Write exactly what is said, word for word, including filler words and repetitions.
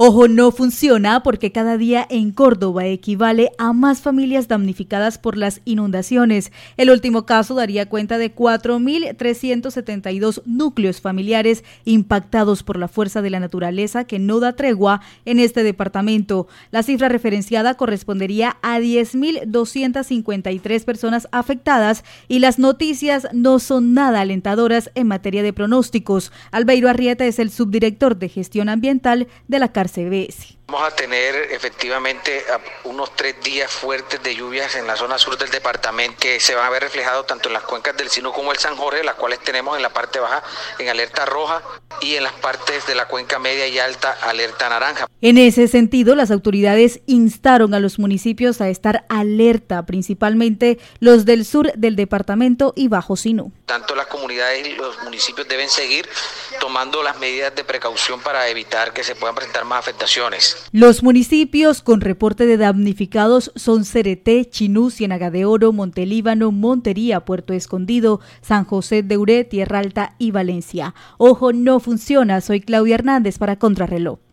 Ojo, no funciona porque cada día en Córdoba equivale a más familias damnificadas por las inundaciones. El último caso daría cuenta de cuatro mil trescientos setenta y dos núcleos familiares impactados por la fuerza de la naturaleza que no da tregua en este departamento. La cifra referenciada correspondería a diez mil doscientas cincuenta y tres personas afectadas y las noticias no son nada alentadoras en materia de pronósticos. Albeiro Arrieta es el subdirector de gestión ambiental de la C A R C B S. Vamos a tener efectivamente unos tres días fuertes de lluvias en la zona sur del departamento que se van a ver reflejados tanto en las cuencas del Sinu como el San Jorge, las cuales tenemos en la parte baja en alerta roja y en las partes de la cuenca media y alta alerta naranja. En ese sentido, las autoridades instaron a los municipios a estar alerta, principalmente los del sur del departamento y Bajo Sinu. Tanto las comunidades y los municipios deben seguir tomando las medidas de precaución para evitar que se puedan presentar más afectaciones. Los municipios con reporte de damnificados son Cereté, Chinú, Ciénaga de Oro, Montelíbano, Montería, Puerto Escondido, San José de Uré, Tierra Alta y Valencia. Ojo, no funciona. Soy Claudia Hernández para Contrarreloj.